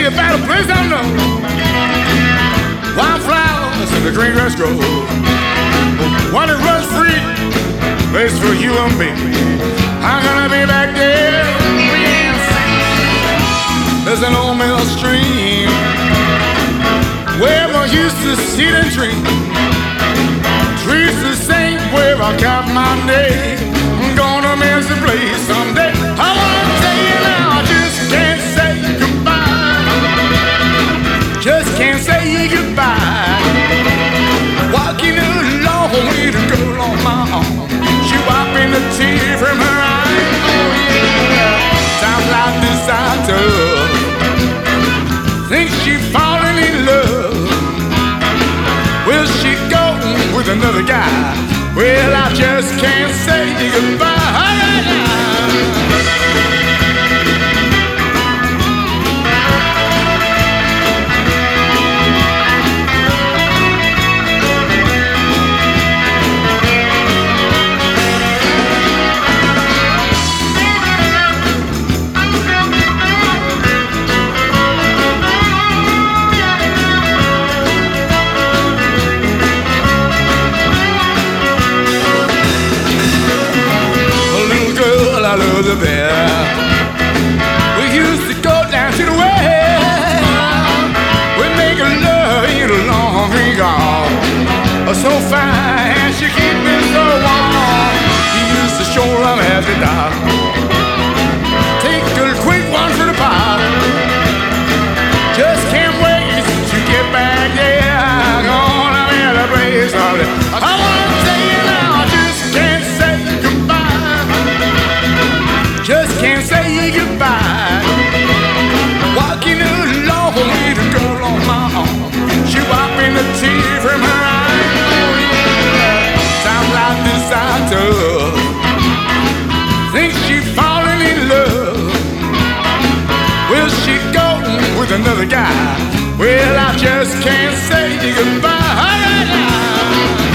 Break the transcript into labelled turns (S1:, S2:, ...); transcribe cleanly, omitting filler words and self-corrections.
S1: about a place I know. Wildflowers in the green grass grow. One that runs free, place for you and me. I'm gonna be back there. There's an old mill stream where I used to sit and dream. Trees the same where I got my name. I'm gonna miss the place someday. I wanna tell you now, I just can't say goodbye. Just can't say goodbye. Walking along with a girl on my arm, she wiping the tear from her eye. Oh yeah, times like this I tough. Think she falling in love. Will she go with another guy? Well, I just can't say goodbye. I love the bear. We used to go down to the well. We make love in a long green garden. So fine, she keep me so warm. He used to show love as a dog. Take a quick one for the pot. Just can't wait to get back. Yeah, gonna be the place of it. I wanna say it now, I just can't say goodbye. Just can't say goodbye. Walking along with a girl on my arm, she wiping the tear from her eye. Oh yeah, times like this I tough. Think she falling in love. Will she go with another guy? Well, I just can't say goodbye.